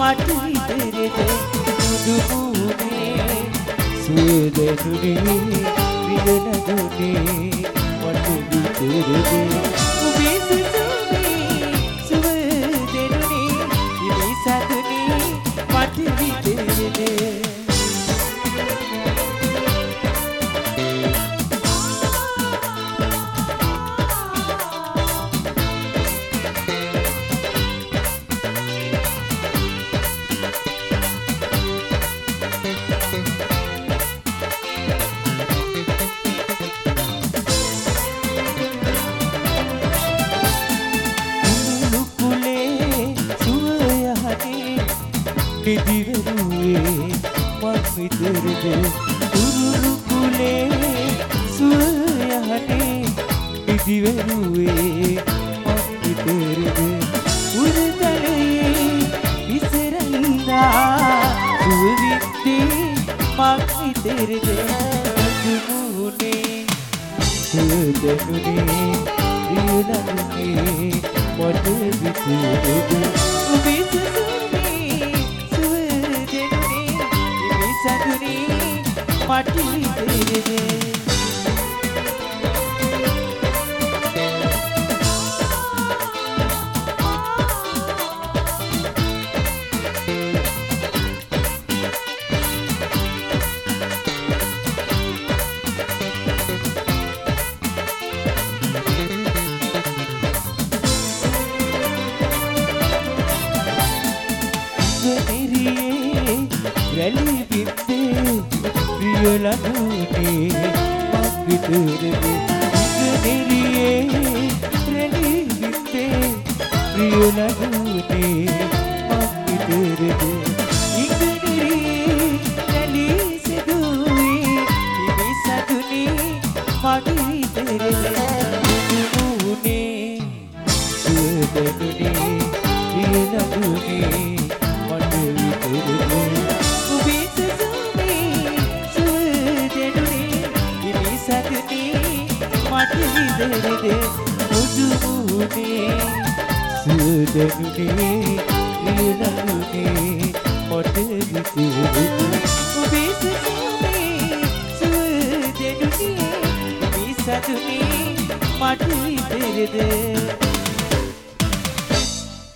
මට විතරද මුදු මුනේ සුවදනුනේ විඳනදුනේ මට විතරද ඔබේ සුසුමේ සුවදනුනේ ඉමේ සතුනේ මට විතරද නිදිවරුවේ මත් විතරද උරුරු කුලේ සුවයහනේ නිදිවරුවේ මත් විතරද උරුතලේ ඉසරන්දා සුවවිත්තේ මත් විතරද මුදුනේ සුවදනුනේ රියලනුනේ මට විතරද ඔබේ මට විතරද රැලි විත්තේ ප්‍රියලනුනේ මත් විතරද ඉගෙනෙරියේ රැලි විත්තේ ප්‍රියලනුනේ මත් විතරද ඉගෙනෙරියේ රැලි සෙදුවේ ඉමේ සතුනේ මට විතරද මුදුනේ සුවදනුනේ ප්‍රියලනුනේ මට විතරද මට විතරද මුදු මුනේ සුවදනුනේ රියලනුනේ මට විතරද ඔබේ සුසුමේ සුවදනුනේ මේ සතුනේ මට විතරද